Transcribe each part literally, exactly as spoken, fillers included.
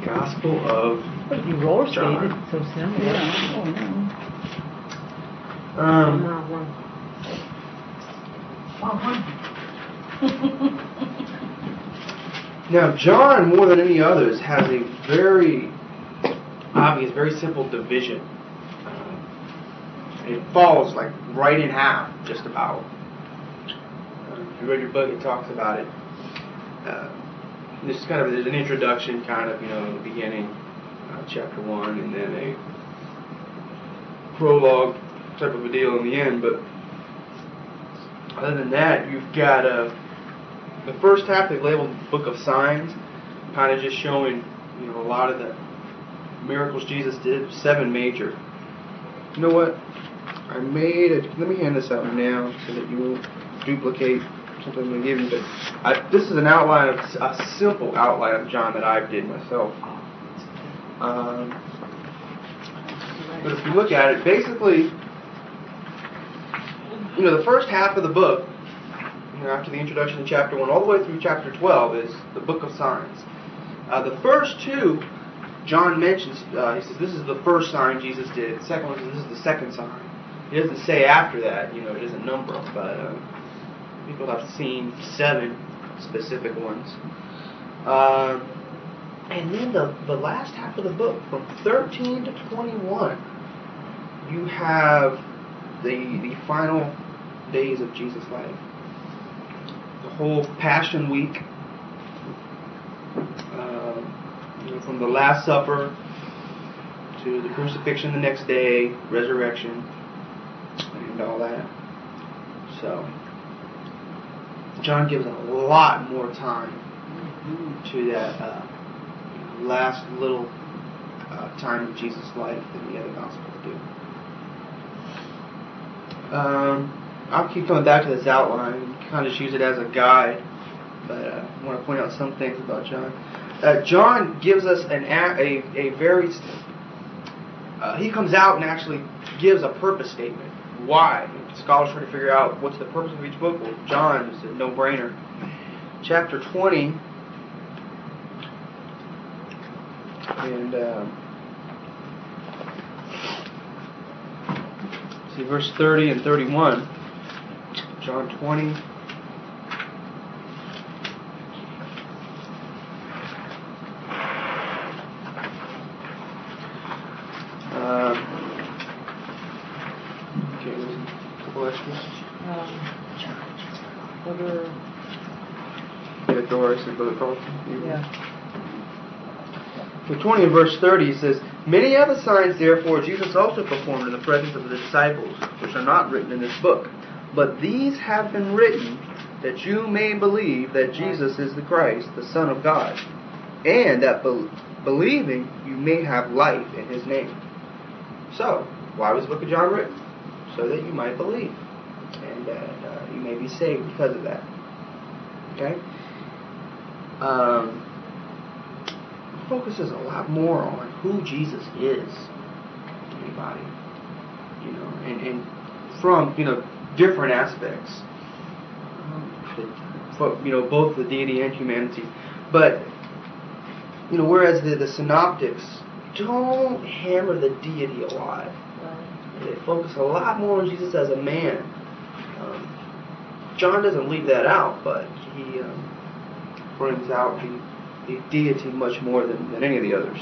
Gospel of But you roller skated, John. so simple. Yeah. Oh, no. Um, now, John, more than any others, has a very obvious, very simple division. Uh, it falls like right in half, just about. Uh, if you read your book, it talks about it. Uh, this is kind of there's an introduction, kind of, you know, in the beginning, uh, chapter one, and then a prologue type of a deal in the end. But other than that, you've got uh, the first half they labeled Book of Signs, kind of just showing, you know, a lot of the miracles Jesus did, seven major. You know what? I made it. Let me hand this out now so that you won't duplicate something I'm going to give you. But I, this is an outline of a simple outline of John that I did myself. Um, but if you look at it, basically, you know, the first half of the book, you know, after the introduction in chapter one, all the way through chapter twelve, is the Book of Signs. Uh, the first two, John mentions, uh, he says, this is the first sign Jesus did. The second one says, this is the second sign. He doesn't say after that, you know, it doesn't number them, but uh, people have seen seven specific ones. Uh, and then the, the last half of the book, from thirteen to twenty-one, you have the, the final days of Jesus' life. The whole Passion Week, uh, you know, from the Last Supper to the crucifixion the next day, resurrection, and all that. So, John gives a lot more time to that uh, last little uh, time of Jesus' life than the other Gospels do. Um, I'll keep coming back to this outline and kind of just use it as a guide, but uh, I want to point out some things about John. Uh, John gives us an a, a, a very... Uh, he comes out and actually gives a purpose statement. Why? Scholars try to figure out what's the purpose of each book. Well, John is a no-brainer. Chapter twenty, and um, see verse thirty and thirty-one. John twenty. Um, okay, there's a couple extras. Um, Brother, Yeah, Doris and Brother Carlton. yeah. So twenty and verse thirty says, many other signs, therefore, Jesus also performed in the presence of the disciples, which are not written in this book. But these have been written that you may believe that Jesus is the Christ, the Son of God, and that be- believing you may have life in His name. So, why was the book of John written? So that you might believe, and that uh, you may be saved because of that. Okay? Um, focuses a lot more on who Jesus is to anybody, you know, and, and from, you know, different aspects, um, for, you know, both the deity and humanity. But, you know, whereas the, the synoptics don't hammer the deity a lot, they focus a lot more on Jesus as a man. Um, John doesn't leave that out, but he um, brings out the The deity much more than, than any of the others.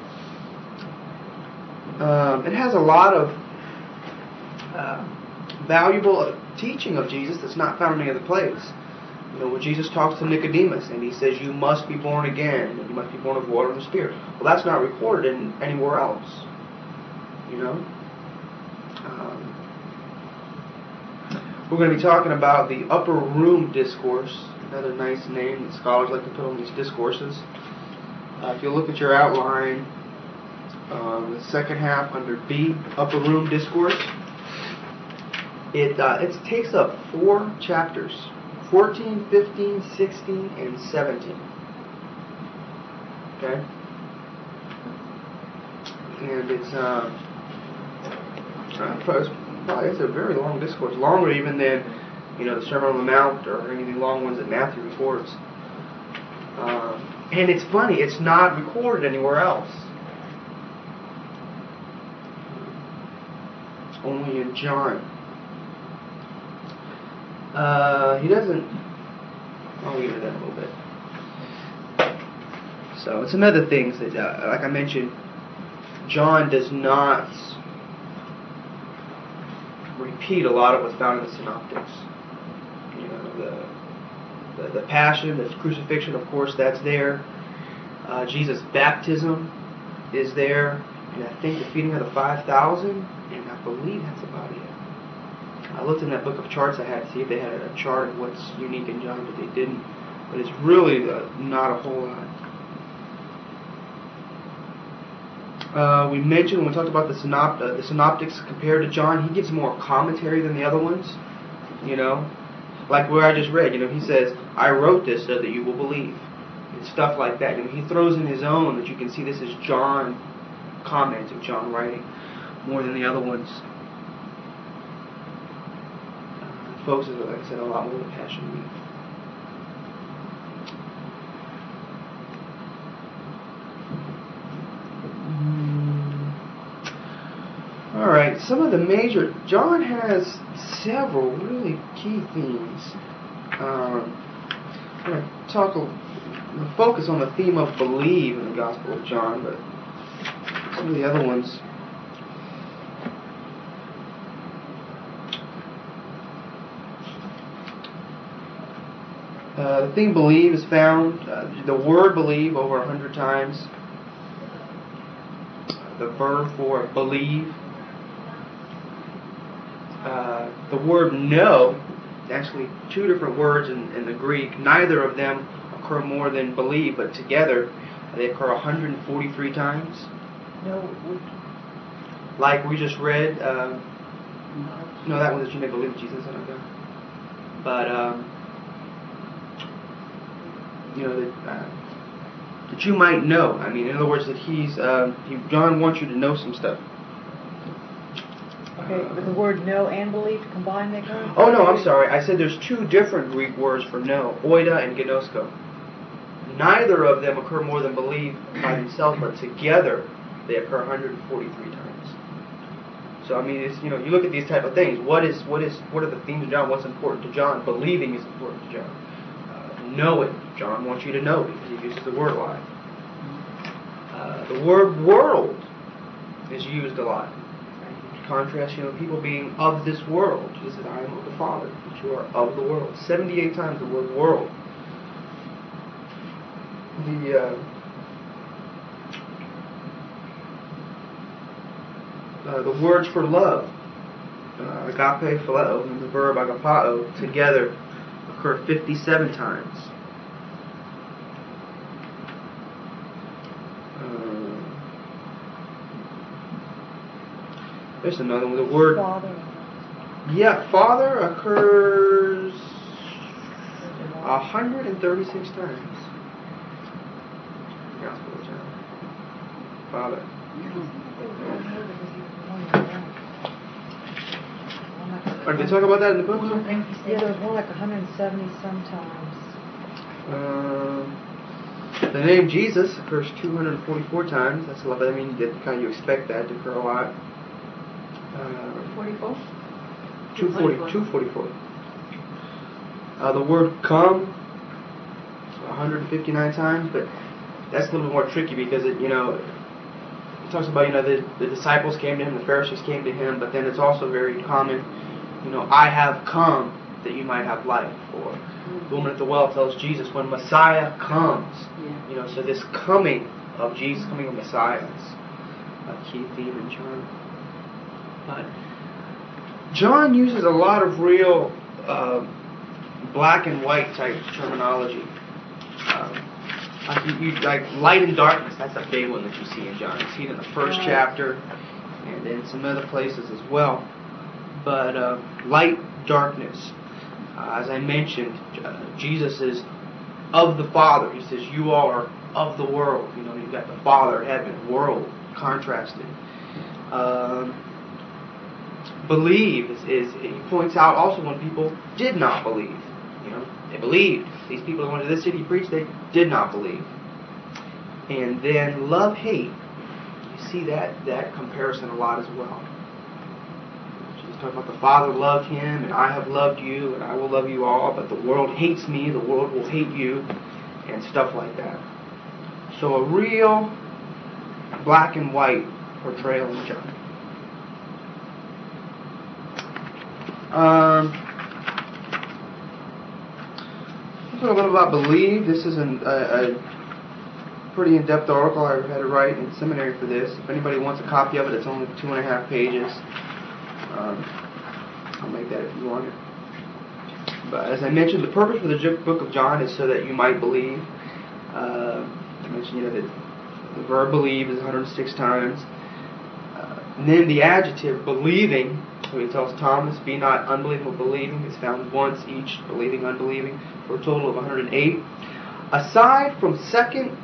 Um, it has a lot of uh, valuable teaching of Jesus that's not found in any other place. You know, when Jesus talks to Nicodemus and he says, you must be born again, and you must be born of water and the Spirit. Well, that's not recorded in anywhere else. You know? Um, we're going to be talking about the Upper Room Discourse, another nice name that scholars like to put on these discourses. Uh, if you look at your outline, um, the second half under B, Upper Room Discourse, it uh, it takes up four chapters, fourteen, fifteen, sixteen, and seventeen. Okay? And it's, uh, probably, it's a very long discourse, longer even than, you know, the Sermon on the Mount or any of the long ones that Matthew records. Um, And it's funny, it's not recorded anywhere else. It's only in John. Uh, he doesn't... I'll leave it in a little bit. So, it's another thing that, uh, like I mentioned, John does not repeat a lot of what's found in the Synoptics. You know, the the, the Passion, the Crucifixion, of course, that's there. Uh, Jesus' baptism is there. And I think the feeding of the five thousand, and I believe that's about it. I looked in that book of charts I had to see if they had a chart of what's unique in John, but they didn't. But it's really uh, not a whole lot. Uh, we mentioned when we talked about the, synopt- uh, the synoptics compared to John, he gives more commentary than the other ones. You know, like where I just read. You know, he says, "I wrote this so that you will believe," and stuff like that. You know, he throws in his own that you can see this is John commenting, John writing, more than the other ones. Uh, folks, like I said, a lot more of the Passion Week. Alright, some of the major... John has several really key themes. Um, I'm going to talk... I'm going to focus on the theme of believe in the Gospel of John, but some of the other ones... Uh, the theme believe is found, uh, the word believe over a hundred times. The verb for believe. Uh, the word know, actually two different words in, in the Greek. Neither of them occur more than believe, but together they occur one hundred forty-three times. No. Like we just read, um, no, that one that you may believe in Jesus. I don't know. But, um, you know, that, uh, that you might know. I mean, in other words, that he's, um, he, John wants you to know some stuff. Okay, with the word know and believe combined, they go? Oh, no, I'm sorry. I said there's two different Greek words for know, oida and gnosko. Neither of them occur more than believe by themselves, but together they occur one hundred forty-three times. So, I mean, it's, you know, you look at these type of things. What is, what is, what are the themes of John? What's important to John? Believing is important to John. Uh, knowing. John wants you to know because he uses the word a lot. Uh, the word world is used a lot. Contrast, you know, people being of this world. Jesus said, "I am of the Father, but you are of the world." seventy-eight times the word world. The uh, uh, the words for love, uh, agape, phileo, and the verb agapao together occur fifty-seven times. There's another one. The word Father. Yeah, Father occurs one hundred thirty-six times. Gospel of John. Father. Or did they talk about that in the book? Yeah, there was more like one hundred seventy sometimes. Uh, the name Jesus occurs two hundred forty-four times. That's a lot. But I mean, that kind of you expect that to occur a lot. Uh, forty-four? two forty, two forty-four. Uh, the word come, one hundred fifty-nine times, but that's a little bit more tricky because it, you know, it talks about, you know, the, the disciples came to him, the Pharisees came to him, but then it's also very common, you know, I have come that you might have life. Or the woman at the well tells Jesus when Messiah comes, Yeah. you know, so this coming of Jesus, coming of Messiah is a key theme in John. But John uses a lot of real uh, black and white type terminology. Um, like, you, you, like light and darkness, that's a big one that you see in John. You see it in the first chapter and in some other places as well. But uh, light, darkness. Uh, as I mentioned, uh, Jesus is of the Father. He says, you are of the world. You know, you've got the Father, heaven, world, contrasted. Um, Believe is, is he points out also when people did not believe. You know, they believed. These people who went to this city preached, they did not believe. And then love, hate. You see that, that comparison a lot as well. Jesus talking about the Father loved him, and I have loved you, and I will love you all, but the world hates me, the world will hate you, and stuff like that. So a real black and white portrayal in John. Um, let's talk a little about believe. This is an, a, a pretty in-depth article I had to write in seminary for this. If anybody wants a copy of it, it's only two and a half pages. Um, I'll make that if you want it. But as I mentioned, the purpose for the book of John is so that you might believe. Uh, I mentioned, you know, that the verb believe is one hundred six times. Uh, and then the adjective believing. So he tells Thomas, be not unbelieving but believing. It's found once each, believing, unbelieving, for a total of one hundred eight. Aside from second,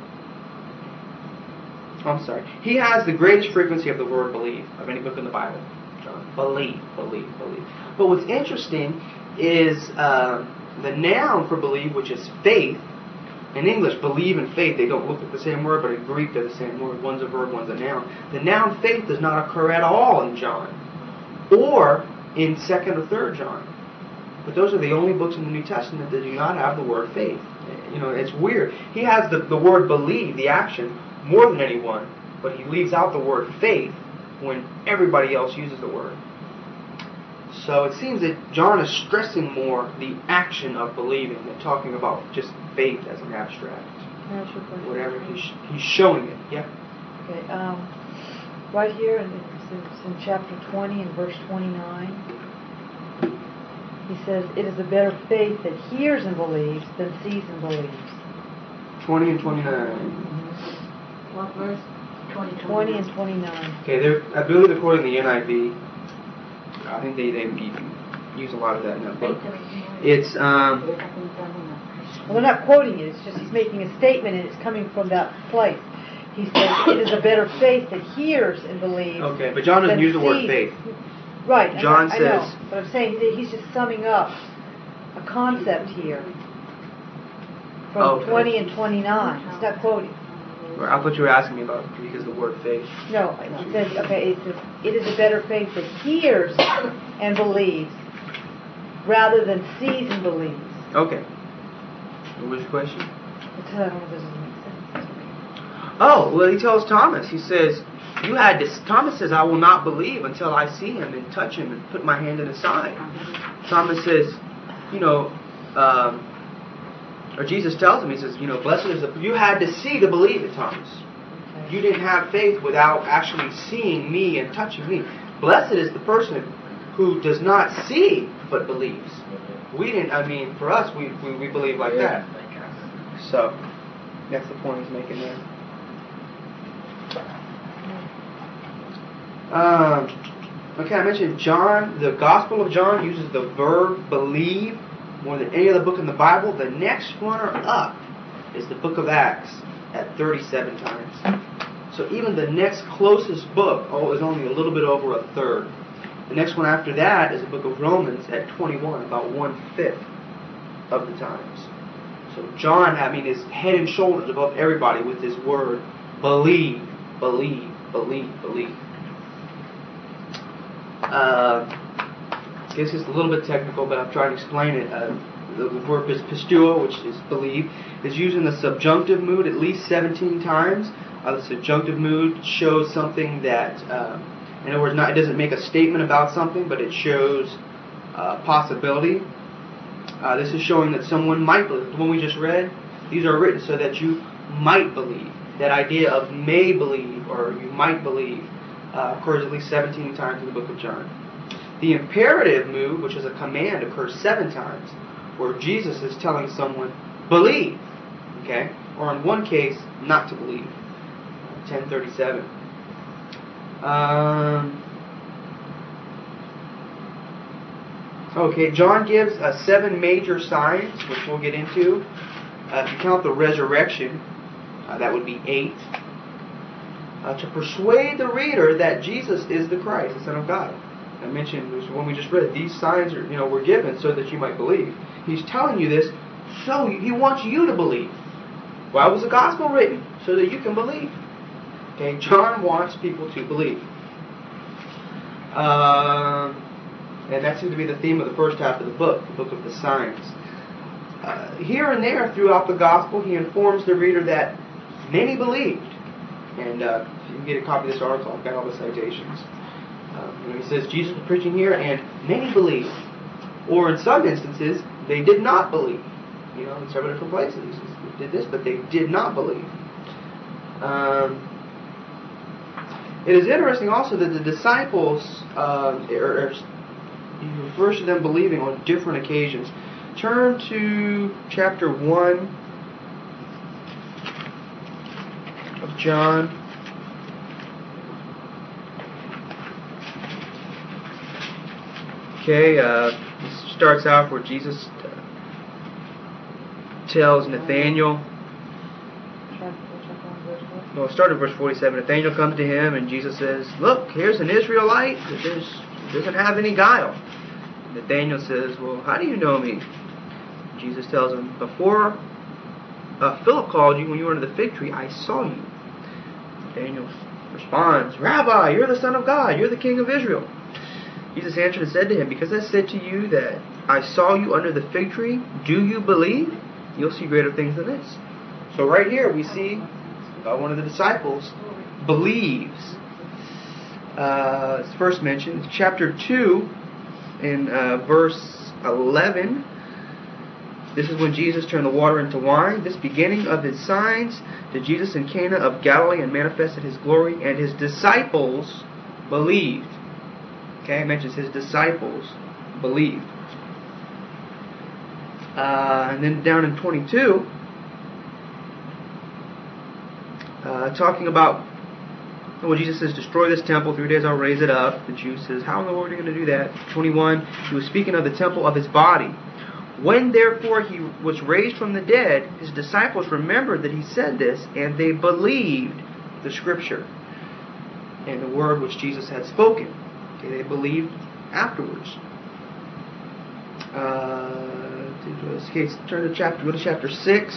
oh, I'm sorry, he has the greatest frequency of the word believe of any book in the Bible. John. Believe, believe, believe. But what's interesting is uh, the noun for believe, which is faith. In English, believe and faith, they don't look like the same word, but in Greek they're the same word. One's a verb, one's a noun. The noun faith does not occur at all in John, or in second or third John. But those are the only books in the New Testament that do not have the word faith. You know, it's weird. He has the, the word believe, the action, more than anyone, but he leaves out the word faith when everybody else uses the word. So it seems that John is stressing more the action of believing than talking about just faith as an abstract. Whatever he's, he's showing it. Yeah. Okay. Um, right here in, it's in chapter twenty and verse twenty-nine, he says, "It is a better faith that hears and believes than sees and believes." Twenty and twenty-nine. What verse? Twenty. Twenty and twenty-nine. Okay, they're, I believe they're quoting the N I V. I think they, they use a lot of that in that book. It's, um... Well, they're not quoting it. It's just he's making a statement, and it's coming from that place. He says, it is a better faith that hears and believes. Okay, but John doesn't use the word sees. faith. Right. John I, I says... know, but I'm saying that he's just summing up a concept here from Okay. twenty and twenty-nine. He's not quoting. I thought you were asking me about because of the word faith. No, it says, okay, it's a, it is a better faith that hears and believes rather than sees and believes. Okay. What was your question? It's, I don't know if this doesn't make sense. Oh, well, he tells Thomas, he says, you had this, Thomas says, I will not believe until I see him and touch him and put my hand in his side. Thomas says, you know, um, or Jesus tells him, he says, you know, blessed is the, you had to see to believe it, Thomas. You didn't have faith without actually seeing me and touching me. Blessed is the person who does not see but believes. We didn't, I mean, for us, we, we, we believe like that. So, that's the point he's making there. Um, okay, I mentioned John, the Gospel of John uses the verb believe more than any other book in the Bible. The next runner up is the book of Acts at thirty-seven times. So even the next closest book oh, is only a little bit over a third. The next one after that is the book of Romans at twenty-one, about one-fifth of the times. So John, I mean, is head and shoulders above everybody with this word, believe, believe, believe, believe. Uh, This is a little bit technical, but I'm trying to explain it. Uh, the, the verb is pistuo, which is believe, is used in the subjunctive mood at least seventeen times. Uh, the subjunctive mood shows something that, um, in other words, not, it doesn't make a statement about something, but it shows uh, possibility. Uh, this is showing that someone might believe. The one we just read, these are written so that you might believe. That idea of may believe or you might believe uh, occurs at least seventeen times in the book of John. The imperative mood, which is a command, occurs seven times, where Jesus is telling someone, believe, okay? Or in one case, not to believe. ten thirty-seven. Um, okay, John gives uh, seven major signs, which we'll get into. Uh, if you count the resurrection, uh, that would be eight. Uh, to persuade the reader that Jesus is the Christ, the Son of God. I mentioned when we just read, these signs are, you know, were given so that you might believe. He's telling you this, so he wants you to believe. Why was the gospel written? So that you can believe. Okay, John wants people to believe. Uh, and that seems to be the theme of the first half of the book, the book of the signs. Uh, here and there throughout the gospel, he informs the reader that many believed. And uh, if you can get a copy of this article, I've got all the citations. Uh, you know, he says Jesus was preaching here, and many believed. Or in some instances, they did not believe. You know, in several different places, they did this, but they did not believe. Um, it is interesting also that the disciples, uh, are, are, he refers to them believing on different occasions. Turn to chapter one of John. Okay, uh, this starts out where Jesus tells Nathanael. Well, it started at verse forty-seven. Nathanael comes to him, and Jesus says, "Look, here's an Israelite that there's, doesn't have any guile." Nathanael says, "Well, how do you know me?" Jesus tells him, "Before uh, Philip called you when you were under the fig tree, I saw you." Nathanael responds, "Rabbi, you're the Son of God. You're the King of Israel." Jesus answered and said to him, "Because I said to you that I saw you under the fig tree, do you believe? You'll see greater things than this." So right here we see uh, one of the disciples believes. Uh, it's first mentioned, chapter two, in uh, verse eleven. This is when Jesus turned the water into wine. This beginning of his signs did Jesus in Cana of Galilee and manifested his glory, and his disciples believed. Okay, it mentions his disciples believed. Uh, and then down in twenty-two, uh, talking about, well, Jesus says, "Destroy this temple, three days I'll raise it up." The Jew says, "How in the world are you going to do that?" twenty-one, he was speaking of the temple of his body. "When therefore he was raised from the dead, his disciples remembered that he said this, and they believed the scripture and the word which Jesus had spoken." Okay, they believed afterwards. Uh, okay, turn to chapter. Go to chapter six.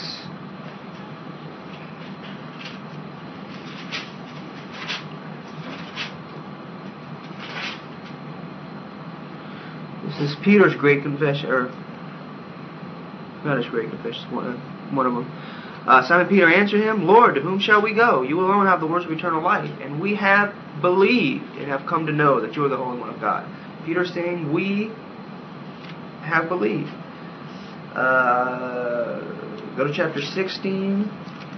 This is Peter's great confession, or not his great confession, one, one of them. Uh, Simon Peter answered him, "Lord, to whom shall we go? You alone have the words of eternal life, and we have believed and have come to know that you are the Holy One of God." Peter's saying, we have believed. Uh, go to chapter sixteen.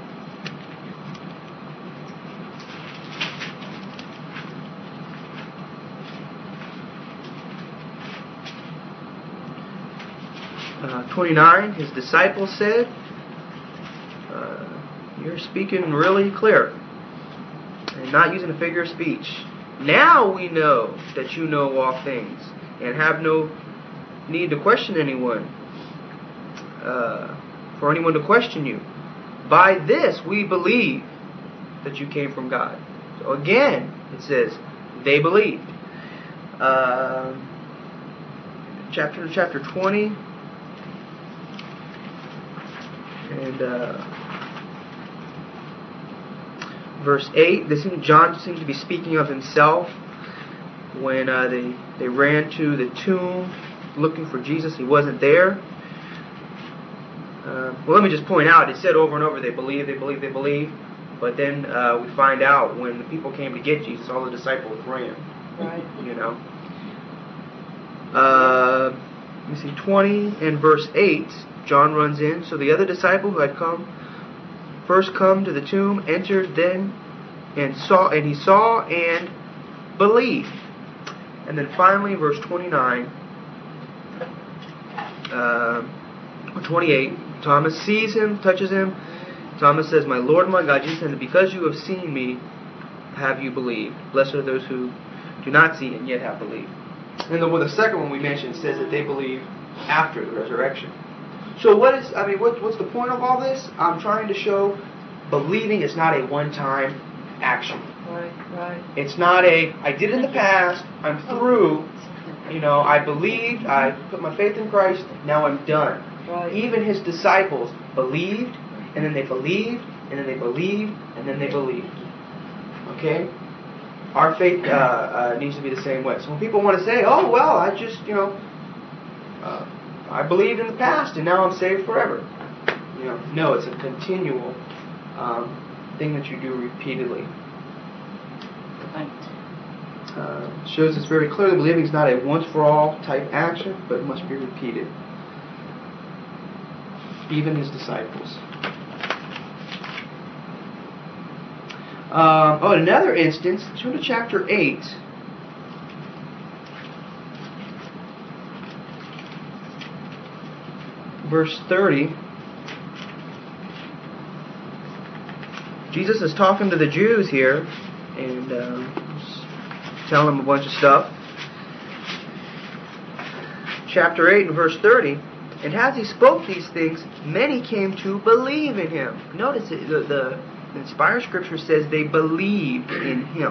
Uh, twenty-nine, his disciples said, uh, "You're speaking really clear and not using a figure of speech. Now we know that you know all things and have no need to question anyone, uh, for anyone to question you. By this we believe that you came from God." So again, it says they believed. Uh, chapter chapter twenty. And uh, verse eight, this seems, John seems to be speaking of himself when uh, they, they ran to the tomb looking for Jesus. He wasn't there. Uh, well, let me just point out, it said over and over, they believe, they believe, they believe. But then uh, we find out when the people came to get Jesus, all the disciples ran. Right. You know. Uh, let me see, twenty and verse eight. John runs in. "So the other disciple who had come first come to the tomb entered then and saw, and he saw and believed." And then finally, verse twenty-nine, uh, twenty-eight. Thomas sees him, touches him. Thomas says, "My Lord and my God." Jesus said, "Because you have seen me, have you believed? Blessed are those who do not see and yet have believed." And the, well, the second one we mentioned says that they believe after the resurrection. So what is, I mean, what, what's the point of all this? I'm trying to show believing is not a one-time action. Right, right. It's not a, I did it in the past, I'm through, you know, I believed, I put my faith in Christ, now I'm done. Right. Even his disciples believed, and then they believed, and then they believed, and then they believed. Okay? Our faith uh, uh, needs to be the same way. So when people want to say, oh, well, I just, you know, uh, I believed in the past and now I'm saved forever. You know, no, it's a continual um, thing that you do repeatedly. Right. Uh, shows us very clearly believing is not a once-for-all type action, but must be repeated. Even his disciples. Um, oh, another instance, turn to chapter eight. Verse thirty. Jesus is talking to the Jews here, and uh, telling them a bunch of stuff. Chapter eight and verse thirty. And as he spoke these things, many came to believe in him. Notice it, the, the The inspired scripture says they believed in him.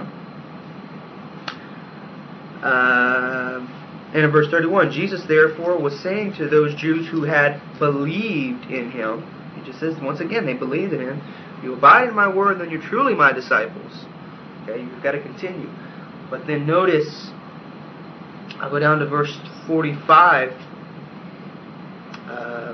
Uh, and in verse thirty-one, Jesus therefore was saying to those Jews who had believed in him, he just says once again, they believed in him, you abide in my word, then you're truly my disciples. Okay, you've got to continue. But then notice, I'll go down to verse forty-five. Uh,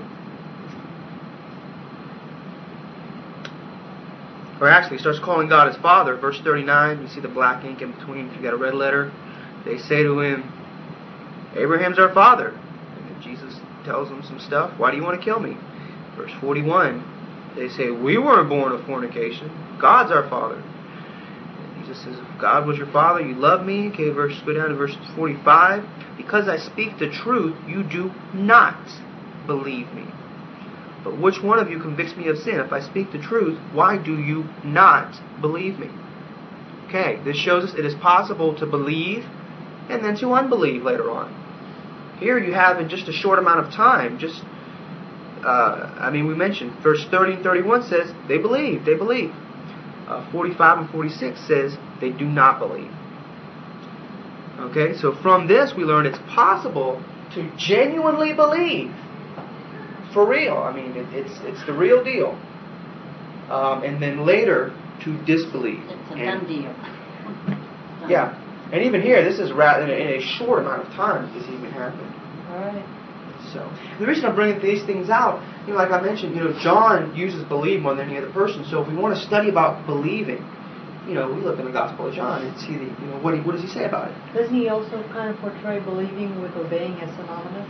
Or actually, he starts calling God his Father. Verse thirty-nine, you see the black ink in between. If you got a red letter, they say to him, Abraham's our father. And then Jesus tells them some stuff. Why do you want to kill me? Verse forty-one, they say, we weren't born of fornication. God's our Father. And Jesus says, if God was your Father, you love me. Okay, verse, go down to verse forty-five. Because I speak the truth, you do not believe me. But which one of you convicts me of sin? If I speak the truth, why do you not believe me? Okay, this shows us it is possible to believe and then to unbelieve later on. Here you have in just a short amount of time, just, uh, I mean, we mentioned, verse thirty and thirty-one says, they believe, they believe. Uh, forty-five and forty-six says, they do not believe. Okay, so from this we learn it's possible to genuinely believe. For real. I mean, it, it's it's the real deal. Um, and then later to disbelieve. It's a and, done deal. Done. Yeah. And even here, this is rather in a, in a short amount of time this even happened. All right. So the reason I'm bringing these things out, you know, like I mentioned, you know, John uses believe more than any other person. So if we want to study about believing, you know, we look in the Gospel of John and see the, you know, what he, what does he say about it? Doesn't he also kind of portray believing with obeying as synonymous?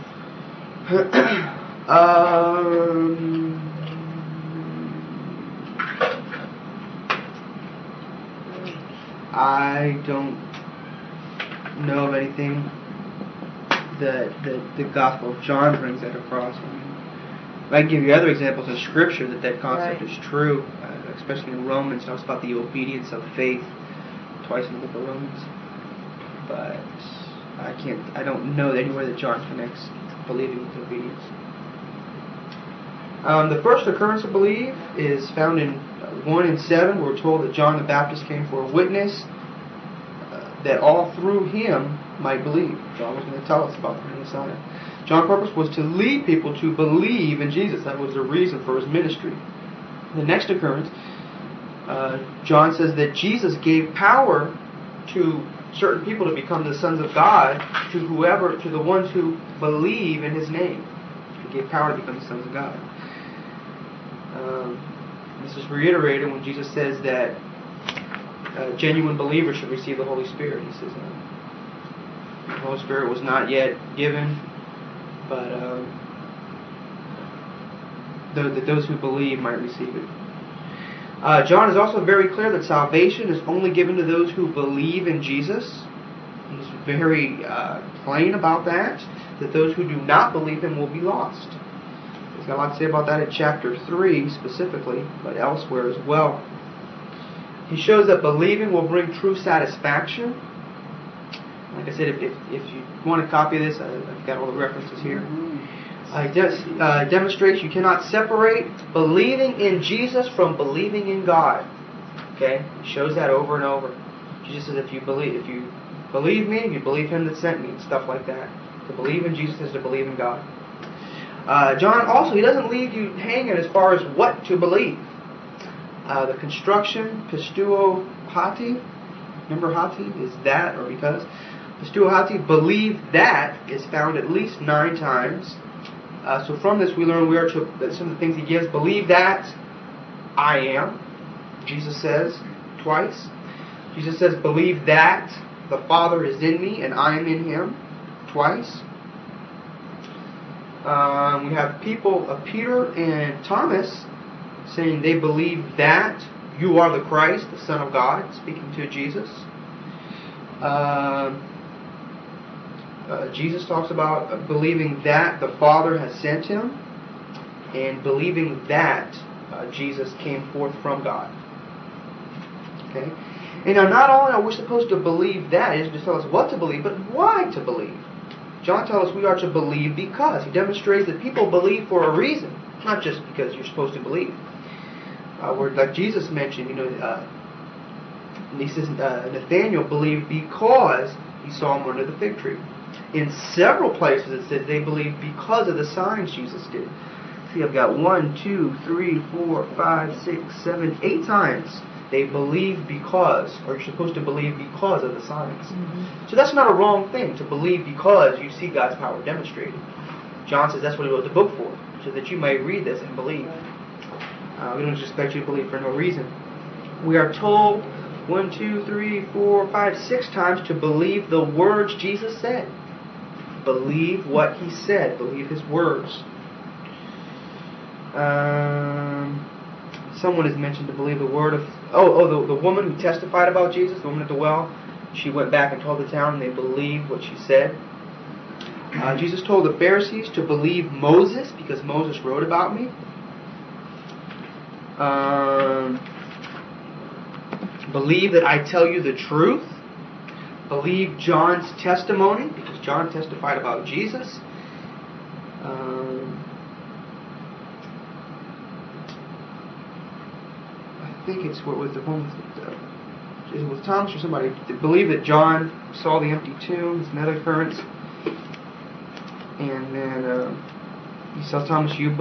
um, I don't know of anything that, that the Gospel of John brings that across. I mean, I can give you other examples in Scripture that that concept right. is true, uh, especially in Romans. It talks about the obedience of faith twice in the book of Romans. But I can't. I don't know anywhere that John connects believing with obedience. Um, the first occurrence of believe is found in one and seven. We're told that John the Baptist came for a witness uh, that all through him might believe. John was going to tell us about the Messiah. John's purpose was to lead people to believe in Jesus. That was the reason for his ministry. The next occurrence, uh, John says that Jesus gave power to certain people to become the sons of God, to whoever, to the ones who believe in his name. He gave power to become the sons of God. Um, this is reiterated when Jesus says that uh, genuine believers should receive the Holy Spirit. He says uh, the Holy Spirit was not yet given, but uh, th- that those who believe might receive it. Uh, John is also very clear that salvation is only given to those who believe in Jesus. He's very uh, plain about that, that those who do not believe him will be lost. He's got a lot to say about that in chapter three specifically, but elsewhere as well. He shows that believing will bring true satisfaction. Like I said, if, if, if you want a copy of this, I've got all the references here. Uh, de- uh, demonstrates you cannot separate believing in Jesus from believing in God. Okay, he shows that over and over. Jesus says, if you believe, if you believe me, you believe him that sent me, and stuff like that. To believe in Jesus is to believe in God. Uh, John also, he doesn't leave you hanging as far as what to believe. Uh, the construction, pistuo hati, remember hati is that or because? Pistuo hati, believe that, is found at least nine times. Uh, so from this we learn we are to, that some of the things he gives, believe that I am, Jesus says twice. Jesus says, believe that the Father is in me and I am in him, twice. Um, we have people, uh, Peter and Thomas, saying they believe that you are the Christ, the Son of God, speaking to Jesus. Uh, uh, Jesus talks about uh, believing that the Father has sent him and believing that uh, Jesus came forth from God. Okay? And now not only are we supposed to believe that, he doesn't just tell us what to believe, but why to believe. John tells us we are to believe because. He demonstrates that people believe for a reason, not just because you're supposed to believe. Uh, where, like Jesus mentioned, you know, uh, he says uh, Nathanael believed because he saw him under the fig tree. In several places it says they believed because of the signs Jesus did. See, I've got one, two, three, four, five, six, seven, eight times they believe because, or you're supposed to believe because of the signs. Mm-hmm. So that's not a wrong thing, to believe because you see God's power demonstrated. John says that's what he wrote the book for, so that you may read this and believe. Uh, we don't just expect you to believe for no reason. We are told one, two, three, four, five, six times to believe the words Jesus said. Believe what he said. Believe his words. Um, someone has mentioned to believe the word of... Oh, oh, the, the woman who testified about Jesus, the woman at the well, she went back and told the town and they believed what she said. Uh, Jesus told the Pharisees to believe Moses because Moses wrote about me. Um, believe that I tell you the truth. Believe John's testimony because John testified about Jesus. Um, I think it's what was the one with, uh, is it with Thomas or somebody to believe that John saw the empty tomb. It's another occurrence. And then uh, he saw Thomas, you.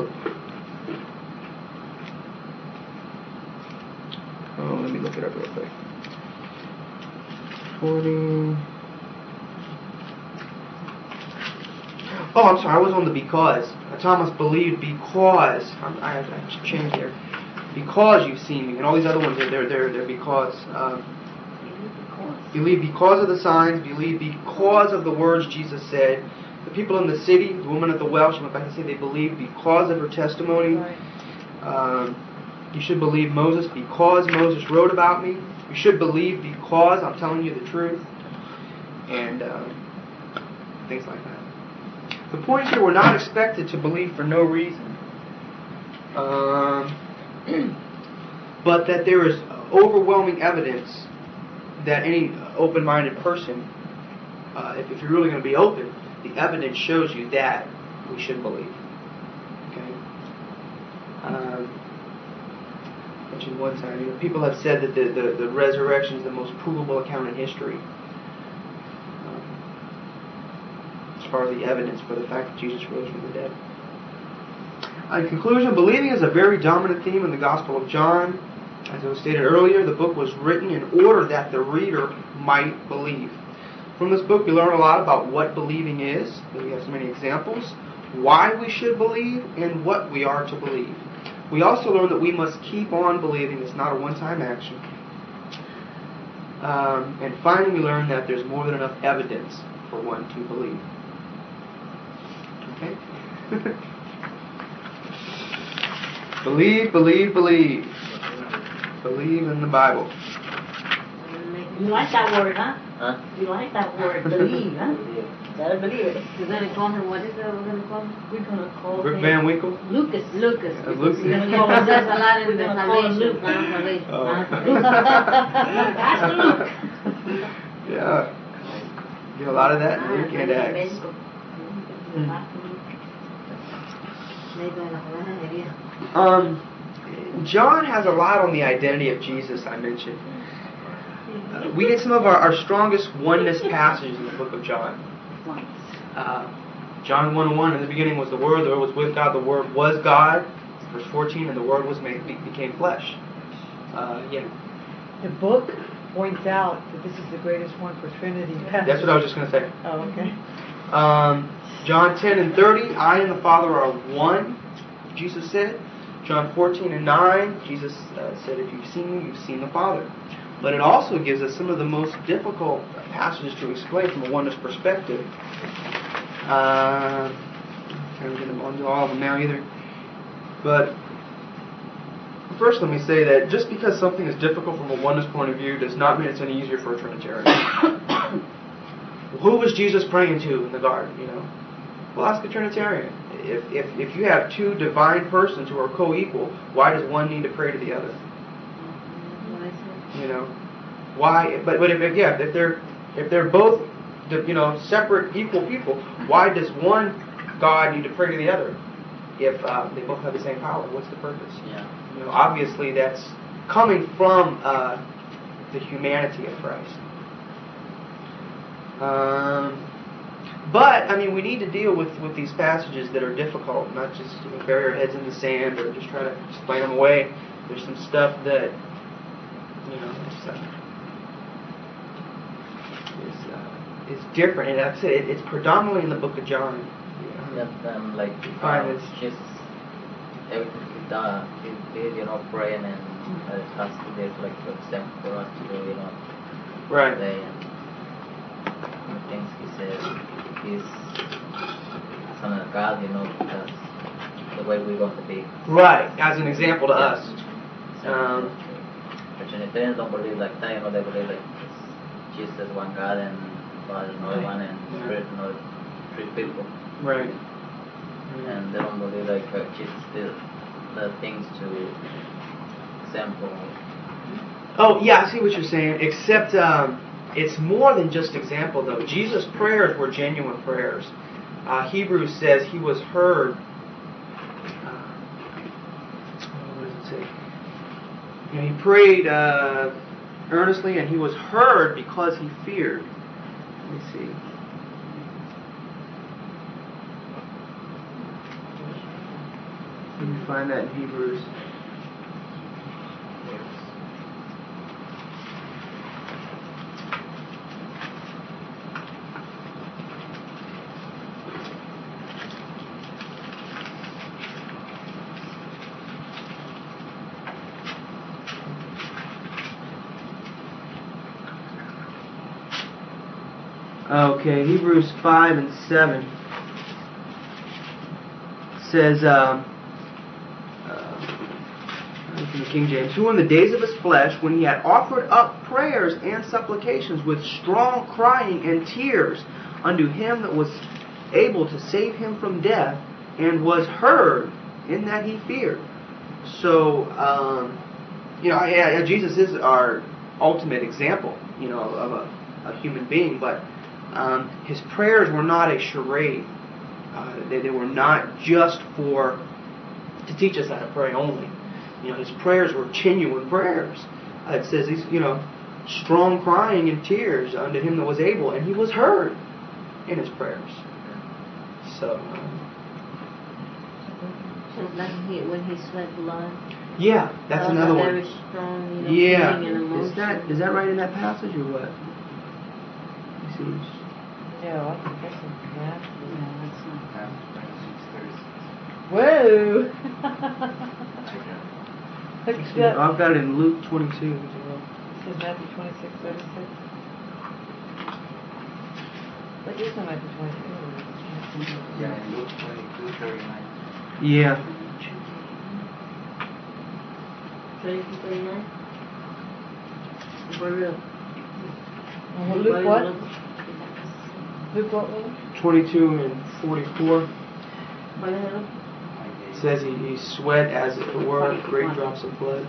Oh, let me look it up real quick. forty. Oh, I'm sorry. I was on the because. Uh, Thomas believed because. I'm, I have to change here. Because you've seen me, and all these other ones. They're they're they're because. Um, believe because of the signs. Believe because of the words Jesus said. The people in the city, the woman at the well, she went back and said they believed because of her testimony. Right. Um, you should believe Moses because Moses wrote about me. You should believe because I'm telling you the truth. And um, things like that. The point here, we're not expected to believe for no reason. Um, but that there is overwhelming evidence that any open-minded person, uh, if, if you're really going to be open, the evidence shows you that we should believe. Okay? Um, mentioned one time, you know, people have said that the, the, the resurrection is the most provable account in history. Um, as far as the evidence for the fact that Jesus rose from the dead. In conclusion, believing is a very dominant theme in the Gospel of John. As I was stated earlier, the book was written in order that the reader might believe. From this book, we learn a lot about what believing is. We have so many examples. Why we should believe and what we are to believe. We also learn that we must keep on believing. It's not a one-time action. Um, and finally, we learn that there's more than enough evidence for one to believe. Okay? Believe, believe, believe. Believe in the Bible. You like that word, huh? Huh? You like that word, believe, huh? Gotta believe it. We're going to call him, what is that we're going to call him? We're gonna call Rick him Van Winkle? Lucas. Lucas. Uh, Lucas. We're going to call him, there's a lot in We're the gonna call him salvation. Luke. Mount salvation. Oh. Mount salvation. Pastor Luke. Yeah. Get a lot of that in Luke and Acts. Um, John has a lot on the identity of Jesus, I mentioned. Uh, we get some of our, our strongest oneness passages in the book of John. Uh, John one one, in the beginning was the Word, the Word was with God, the Word was God. Verse fourteen, and the Word was made, became flesh. Uh, yeah. The book points out that this is the greatest one for Trinity. That's what I was just going to say. Oh, okay. Um, John ten and thirty, I and the Father are one, Jesus said. John fourteen and nine, Jesus uh, said, if you've seen me, you've seen the Father. But it also gives us some of the most difficult passages to explain from a oneness perspective. Uh, I'm not going to go into all of them now either. But first let me say that just because something is difficult from a oneness point of view does not mean it's any easier for a Trinitarian. Who was Jesus praying to in the garden, you know? Well, ask a Trinitarian. If, if, if you have two divine persons who are co-equal, why does one need to pray to the other? You know? Why? But, but if, yeah, if they're, if they're both, you know, separate, equal people, why does one God need to pray to the other? If uh, they both have the same power, what's the purpose? Yeah. You know, obviously that's coming from uh, the humanity of Christ. Um, but I mean, we need to deal with, with these passages that are difficult, not just you know, bury our heads in the sand or just try to explain them away. There's some stuff that you know is, uh, is, uh, is different, and like I said, it, it's predominantly in the Book of John. That um, like Fine, uh, it's- just everything he done, he did, you know, praying and uh, it has to be like for example for us to do, you know, Right. today and the things he says. He's son of God, you know, because the way we want to be. Right, as an example to us. So, Um, the Trinitarians don't believe like that, you know, they believe like Jesus is one God and Father is another one and Yeah. Spirit is another three people. Right. And they don't believe like uh, Jesus did the things to example. Oh, yeah, I see what you're saying. Except um, it's more than just example, though. Jesus' prayers were genuine prayers. Uh, Hebrews says he was heard. Uh, what does it say? You know, he prayed uh, earnestly, and he was heard because he feared. Let me see. Let me find that in Hebrews. Okay, Hebrews five and seven says, um, uh, from the King James, who in the days of his flesh, when he had offered up prayers and supplications with strong crying and tears unto him that was able to save him from death, and was heard in that he feared. So, um, you know, I, I, Jesus is our ultimate example, you know, of a, a human being, but um, his prayers were not a charade. Uh, they, they were not just for to teach us how to pray only. You know, his prayers were genuine prayers. Uh, it says he's, you know, strong crying and tears unto him that was able, and he was heard in his prayers. So, um, So like he, when he sweat blood. yeah, that's uh, another one. Very strong, you know, Yeah, feeling and emotion. is that is that right in that passage or what? You see, Yeah, I think that's in that. No, that's not. Whoa! Look you at see, that. I've got it in Luke twenty-two as well. It says Matthew twenty-six, thirty-six. But there's no Matthew twenty-two. Yeah, in Luke twenty-two, thirty-nine. Yeah. twenty-two, thirty-nine? For real. Well, Luke what? Luke what one? twenty-two and forty-four. By the hell? It says he, he sweat as it were great drops of blood.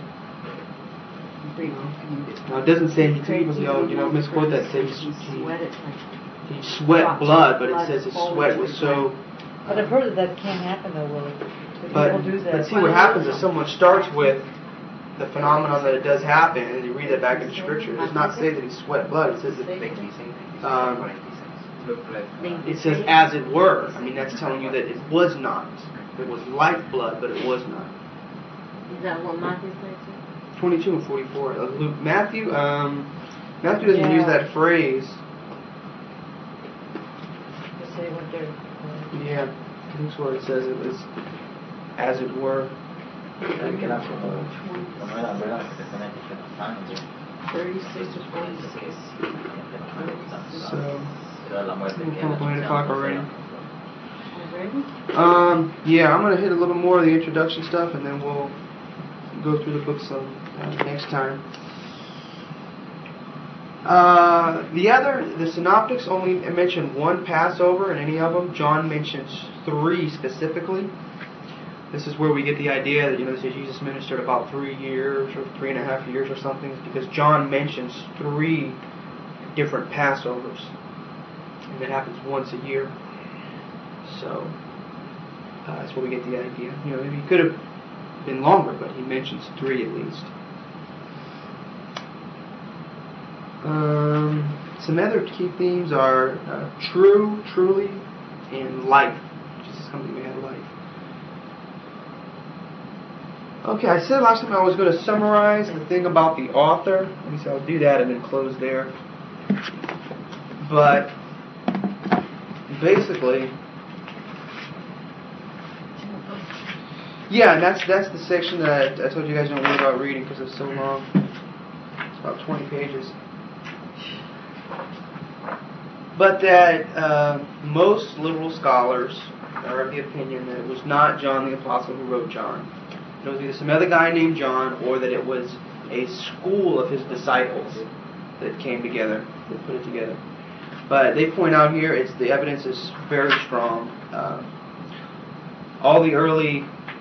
Now it doesn't say he even though you know misquote that says he, he, he sweat blood, but it says his sweat was so. But I've heard that that can happen though, Willie. That But people do that. but see what happens is someone starts with the phenomenon that it does happen, and you read that back in Scripture. It does not say that he sweat blood. It says that Thank you, thank you. Um, Look like. They- It says as it were. I mean, that's telling you that it was not. It was like blood, but it was not. Is that what Matthew says? twenty-two and forty-four. Uh, Luke, Matthew, um, Matthew doesn't Yeah. use that phrase. To say what they're. uh, Yeah, I think that's where it says it was as it were. ¿Sabes que era como, como era verdad que se pone que los ángeles Thirty-six to forty-six. So, era la muerte we're que coming up on eight o'clock already. Already? Um, yeah, I'm going to hit a little more of the introduction stuff, and then we'll go through the book some uh, next time. Uh, the other, the synoptics only mention one Passover in any of them. John mentions three specifically. This is where we get the idea that, you know, Jesus ministered about three years or three and a half years or something, it's because John mentions three different Passovers, and it happens once a year. So uh, that's where we get the idea. You know, maybe he could have been longer, but he mentions three at least. Um, some other key themes are uh, true, truly, and life, which is something we had life. Okay, I said last time I was going to summarize the thing about the author. At least I'll do that and then close there. But basically, yeah, and that's that's the section that I, I told you guys don't worry about reading because it's so long. It's about twenty pages. But that uh, most liberal scholars are of the opinion that it was not John the Apostle who wrote John. It was either some other guy named John, or that it was a school of his disciples that came together, that put it together. But they point out here, it's the evidence is very strong. Uh, all the early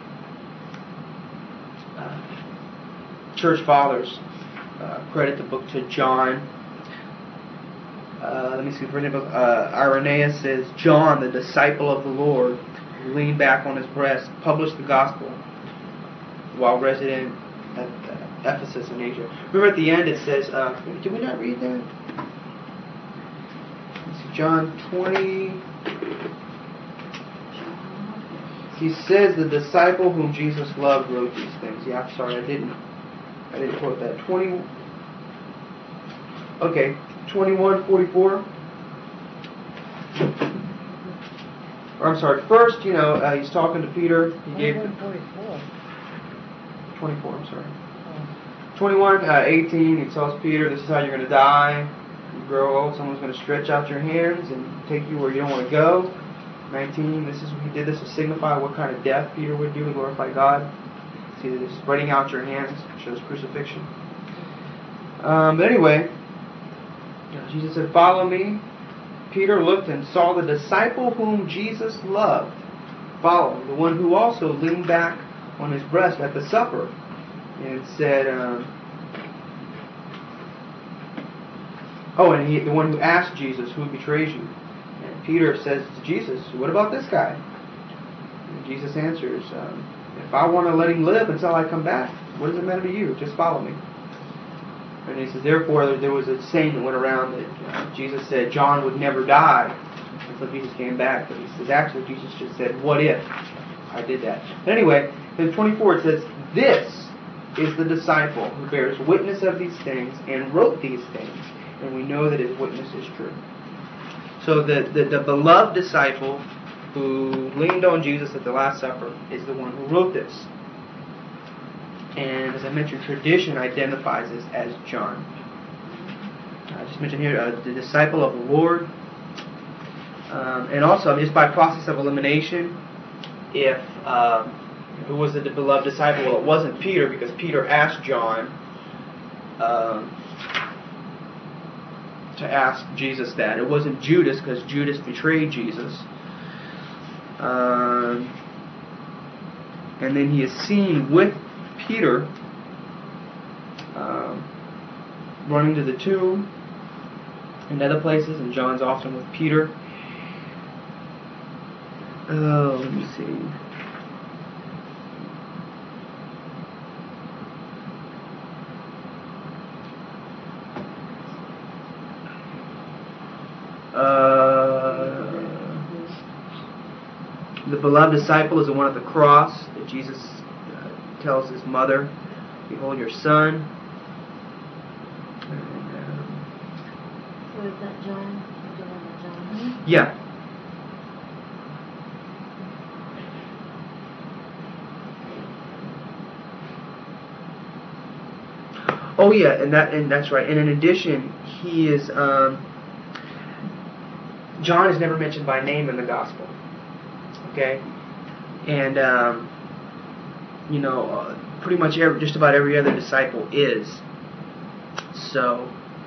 uh, church fathers uh, credit the book to John. Uh, let me see, for example, uh, Irenaeus says, John, the disciple of the Lord, who leaned back on his breast, published the gospel while resident at uh, Ephesus in Asia. Remember at the end it says, uh, did we not read that? Let's see, John twenty. He says the disciple whom Jesus loved wrote these things. Yeah, I'm sorry, I didn't. I didn't quote that. Twenty. Okay, twenty-one forty-four. Or I'm sorry. First, you know, uh, he's talking to Peter. He gave. twenty-one forty-four. twenty-four, I'm sorry. twenty-one, uh, eighteen, he tells Peter, this is how you're going to die. You grow old, someone's going to stretch out your hands and take you where you don't want to go. nineteen, this is he did this to signify what kind of death Peter would do to glorify God. See, this spreading out your hands shows crucifixion. Um, but anyway, you know, Jesus said, follow me. Peter looked and saw the disciple whom Jesus loved follow him, the one who also leaned back on his breast at the supper and said, um, oh, and he, the one who asked Jesus, who betrays you? And Peter says to Jesus, what about this guy? And Jesus answers, um, if I want to let him live until I come back, what does it matter to you? Just follow me. And he says, therefore, there was a saying that went around that uh, Jesus said John would never die until Jesus came back. But he says, actually, Jesus just said, what if I did that? But anyway, in twenty-four it says, this is the disciple who bears witness of these things and wrote these things, and we know that his witness is true. So the, the, the beloved disciple who leaned on Jesus at the Last Supper is the one who wrote this. And as I mentioned, tradition identifies this as John. I just mentioned here, uh, the disciple of the Lord. Um, and also, just by process of elimination, if uh, who was the beloved disciple? Well, it wasn't Peter, because Peter asked John um, to ask Jesus that. It wasn't Judas, because Judas betrayed Jesus. Um, and then he is seen with Peter um, running to the tomb and other places, and John's often with Peter. Oh, let me see. Uh, The beloved disciple is the one at the cross that Jesus uh, tells his mother, "Behold your son." And, um, So is that John? Is that one of John? yeah. Oh yeah, and that and that's right. And in addition, he is um, John is never mentioned by name in the gospel. Okay, and um, you know, uh, pretty much every, just about every other disciple is. So,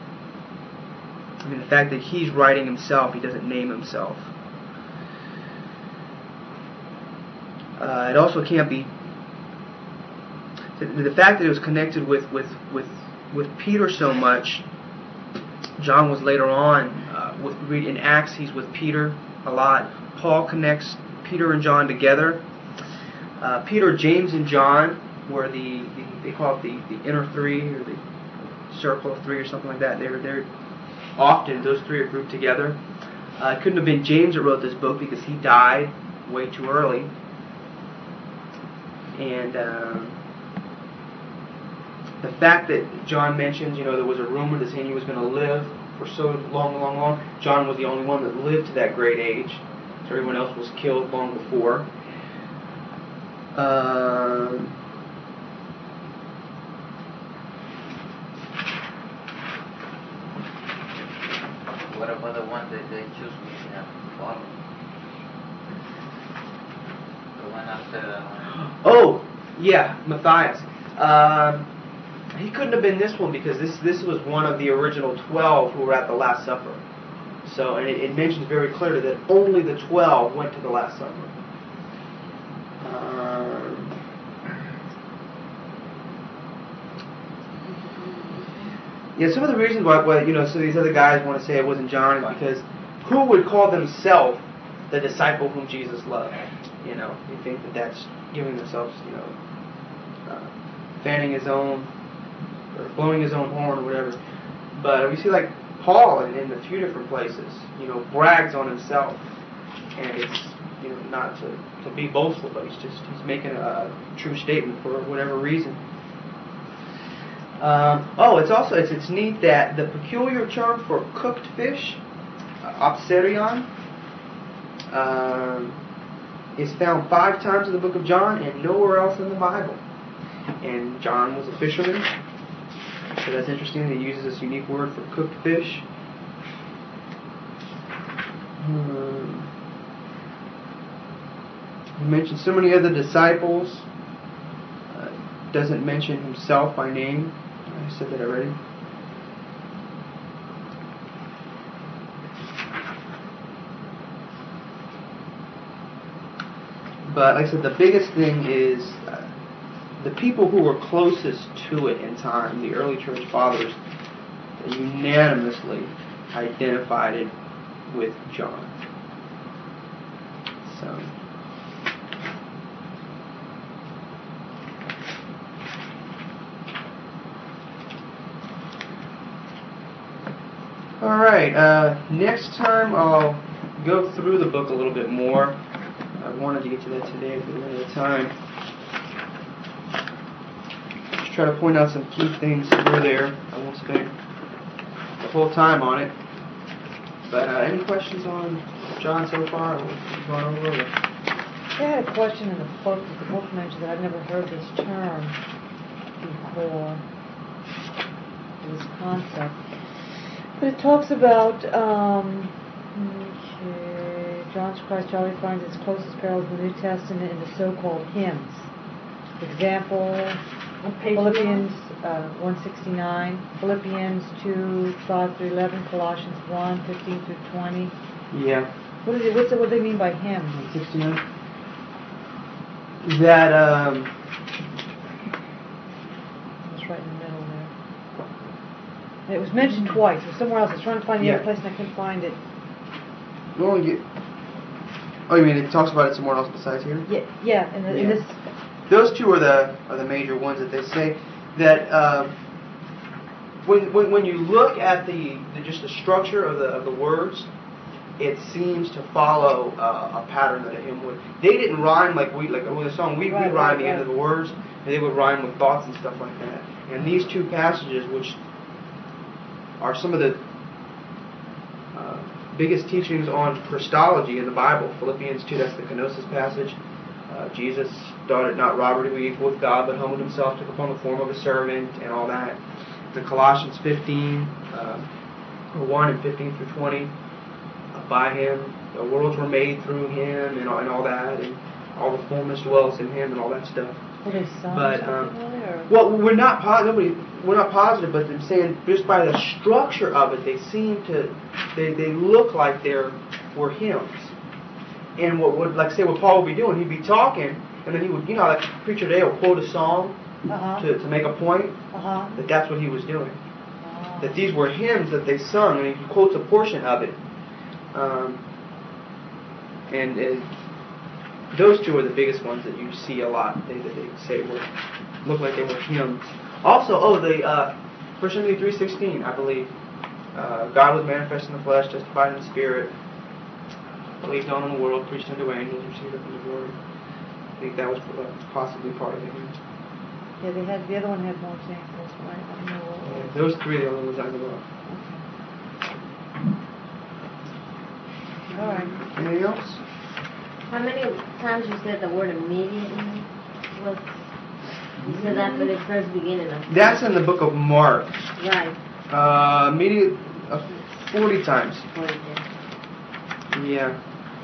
I mean, the fact that he's writing himself, he doesn't name himself. Uh, it also can't be. The, the fact that it was connected with, with, with, with Peter so much, John was later on, uh, with in Acts, he's with Peter a lot. Paul connects Peter and John together. Uh, Peter, James, and John were the, the they call it the, the inner three, or the circle of three, or something like that. They're, they're often, those three are grouped together. Uh, it couldn't have been James that wrote this book because he died way too early. And um, the fact that John mentions, you know, there was a rumor that saying he was going to live for so long, long, long. John was the only one that lived to that great age. So everyone else was killed long before. Um, What about the one that they choose we have to follow? The one after. Uh, oh, yeah, Matthias. Um, he couldn't have been this one because this this was one of the original twelve who were at the Last Supper. So, and it, it mentions very clearly that only the twelve went to the Last Supper. Um, yeah, some of the reasons why, why, you know, so these other guys want to say it wasn't John is because who would call themselves the disciple whom Jesus loved? You know, you think that that's giving themselves, you know, uh, fanning his own, or blowing his own horn or whatever. But we see like Paul in, in a few different places, you know, brags on himself, and it's, you know, not to, to be boastful, but he's just he's making a true statement for whatever reason. Um, oh, it's also it's it's neat that the peculiar term for cooked fish, uh, opserion, um, is found five times in the book of John and nowhere else in the Bible. And John was a fisherman, so that's interesting that he uses this unique word for cooked fish. Um, he mentions so many other disciples. Uh, doesn't mention himself by name. I said that already. But like I said, the biggest thing is uh, the people who were closest to it in time, the early church fathers, unanimously identified it with John. So. Alright, uh, next time I'll go through the book a little bit more. I wanted to get to that today for the time. Just try to point out some key things that were there. I won't spend the whole time on it. But uh, any questions on John so far? We've gone over it. I had a question in the book that the book mentioned that I've never heard this term before, this concept. But it talks about um, okay, John's Christ Charlie finds its closest parallels in the New Testament in the so-called hymns. Example, Philippians uh, one sixty-nine, Philippians two five through eleven, Colossians one fifteen through twenty. Yeah. What is it? What's it? What do they mean by hymns? sixty-nine. That um. It's right in the middle there. And it was mentioned twice. It was somewhere else. I was trying to find the Yeah. other place and I couldn't find it. You only get. Oh, you mean it talks about it somewhere else besides here? Yeah, yeah. And in Yeah. this, Those two are the are the major ones that they say that um, when, when when you look at the, the just the structure of the of the words, it seems to follow uh, a pattern that a hymn would. They didn't rhyme like we like with a song. We, Right, we rhyme right, the end right. of the words, and they would rhyme with thoughts and stuff like that. And these two passages, which are some of the uh, biggest teachings on Christology in the Bible, Philippians two, that's the kenosis passage. Uh, Jesus thought it not robbery to be equal with God, but humbled himself, took upon the form of a servant, and all that. The Colossians fifteen, uh, one and fifteen through twenty. By him, the worlds were made through him, and all, and all that, and all the fullness dwells in him, and all that stuff. Were they sung But, something um, really, or? Well, we're not po- nobody, we're not positive, but I'm saying just by the structure of it, they seem to, they, they look like they're were hymns. And what would, like say, what Paul would be doing, he'd be talking, and then he would, you know, like a preacher today will quote a song Uh-huh. to to make a point. Uh-huh. That that's what he was doing. Oh. That these were hymns that they sung, and he quotes a portion of it. Um, and uh, those two are the biggest ones that you see a lot. They, that they say were look like they were hymns. Also, oh, the uh, First Timothy three sixteen, I believe. Uh, God was manifest in the flesh, justified in the spirit, believed on in the world, preached unto angels, received up into glory. I think that was uh, possibly part of it. Yeah, they had, the other one had more examples, right? I don't know what it Yeah, was. those three are the only ones I know of. All right. Anything else? How many times you said the word immediately was? You said that for the first beginning of. That's in the book of Mark. Right. Uh, immediate, uh, forty times. What is it? Yeah.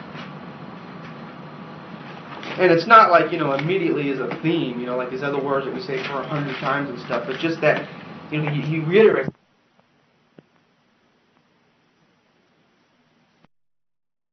And it's not like, you know, immediately is a theme, you know, like these other words that we say for a hundred times and stuff. It's just that, you know, he, he reiterates